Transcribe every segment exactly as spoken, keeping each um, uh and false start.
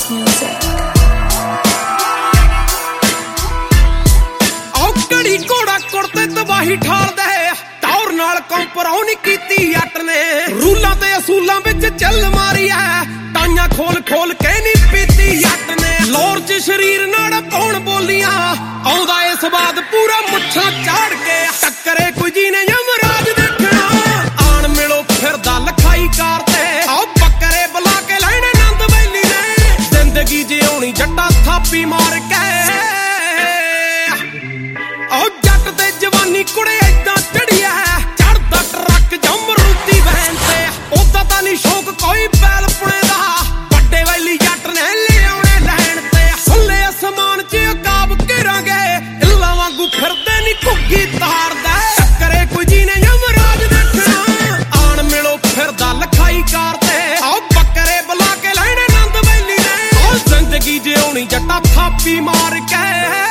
music. औकड़ी घोड़ा कुड़ते तबाही ठाल दे टौर नाल कंपराउ नहीं कीती अट ने रूलां ते असूलां विच चल मारी है टाइयां खोल खोल के नहीं पीती अट ने लोर च शरीर नाल पौण बोलियां आउंदा इस बात पूरा मुच्छां झाड़ के टक्करे कोई जी ने यमराज देखना आण मिलो फिरदा लखाई कारते आओ बकरे बुला के लैणे नंद वैली ने जिंदगी जिउणी जट्टा थापी मार के ओ जट ते जवानी कुड़े ऐदां चढ़िया चढ़दा ट्रक जमरूदी वैन ते ओदा तां नहीं शौक कोई बैल पुणे दा वड्डे वैली जट ने लिआउणे लैण ते खुले असमान च अकाब घेरांगे इल्लां वांगू फिरदे नहीं घुग्गी तारदा टक्करे कोई जी ने यमराज देखना आण मिलो फिरदा लखाई कारते आओ बकरे बुला के लैणे नंद वैली ने ओ जिंदगी जिउणी जट्टा थापी मार के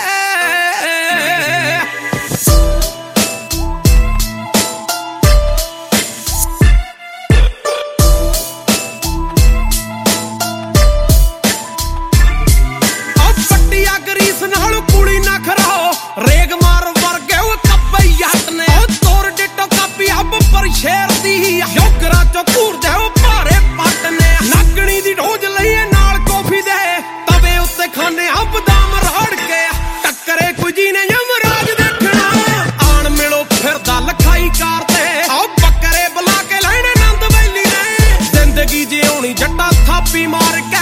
रेग मार वर्गे कब्बे जट ने तोर डिटो कापी अब पर शेर दी योगरा चो घूर दे भारे पट ने नागणी दी ढोज लईए नाल कॉफी दे तवे उत्ते खाने अब दाम रड़ के टक्करे कोई जी ने यमराज देखना आण मिलो फिरदा लखाई कारते आओ बकरे बुला के लैणे नंद वैली ने जिंदगी जिउणी जट्टा थापी मार के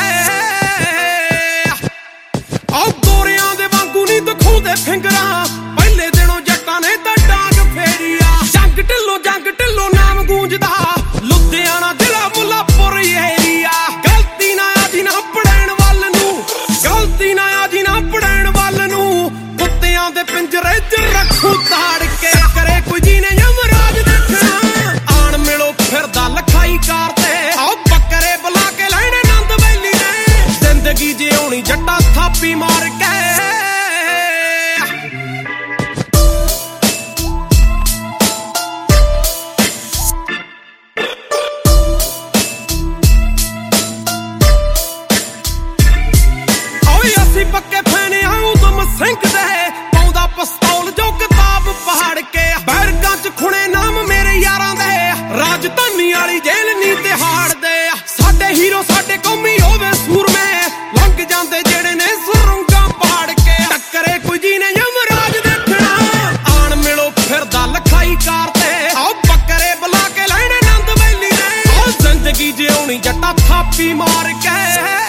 आओ गोरियां दे वांगू नहीं दिखाउंदे फिंगरां पहले दिनों जट्टां ने तां डांग फेरिया जंग ढिल्लो जंग ढिल्लो नाम गूंजदा लुधियाना जिला मुल्लापुर एरिया गलती ना आजी ना पड़ैण वल नूं गलती ना आजी ना पड़ैण वल नूं कुत्तियां दे पिंजरे च रखूं ताड़ के करे कोई जी ने यमराज देखना आण मिलो फिरदा लखाई कारते आओ बकरे बुला के लैणे नंद वैली ने जिंदगी जिउणी जट्टा थापी मार के पक्के फैने आऊं तुम सिंह दे पाउंदा पिस्तौल जो किताब पहाड़ के बैरगां च खुणे नाम मेरे यारां दे राजधानी वाली जेल नी तिहाड़ दे साडे हीरो साडे कौमी होवे सूरमे लंघ जांदे जेड़े ने सुरंगां पाड़ के टक्करे कोई जी ने यमराज देखना आण मिलो फिरदा लखाई कारते आओ बकरे बुला के लैणे नंद वैली ने ओ जिंदगी जिउणी जट्टा थापी मार के